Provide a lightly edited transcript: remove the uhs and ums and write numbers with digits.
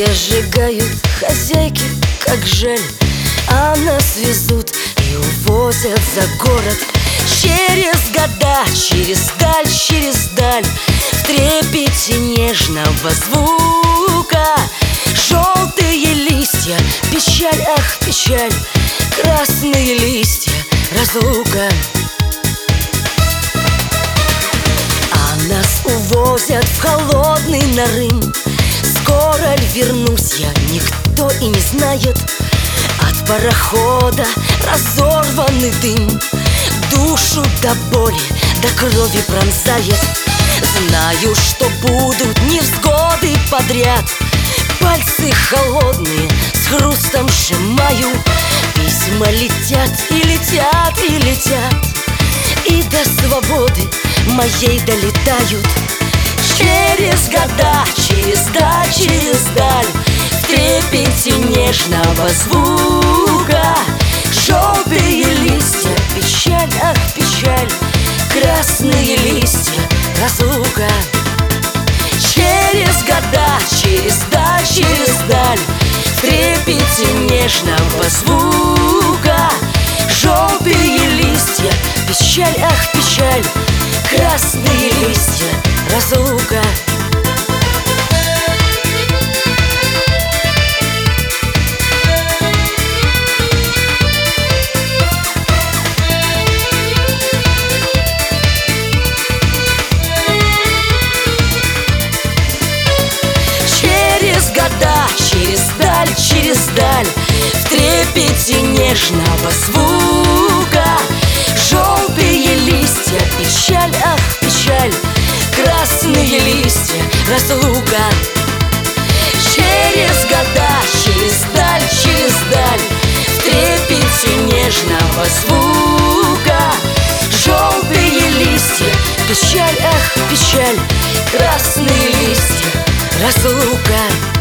сжигают хозяйки, как жаль. А нас везут и увозят за город. Через года, через даль, в трепете нежного звука. Желтые листья, печаль, ах, печаль. Красные листья, разлука. А нас увозят в холодный Нарым. Скоро ль вернусь я, никто и не знает. От парохода разорванный дым душу до боли, до крови пронзает. Знаю, что будут невзгоды подряд. Пальцы холодные с хрустом сжимаю. Письма летят и летят и летят, и до свободы моей долетают. Через года, через даль, в трепете нежного звука. Желтые листья, печаль, ах, печаль. Красные листья, разлука. Через года, через даль, в трепете нежного звука. Желтые листья, печаль, ах, печаль. Красные листья, разлука. Через года, через даль, в трепете нежного звука. Желтые листья, печаль, ах, печаль. Красные листья, разлука. Через года, через даль, в трепете нежного звука. Желтые листья, печаль, ах, печаль. Красные листья, разлука.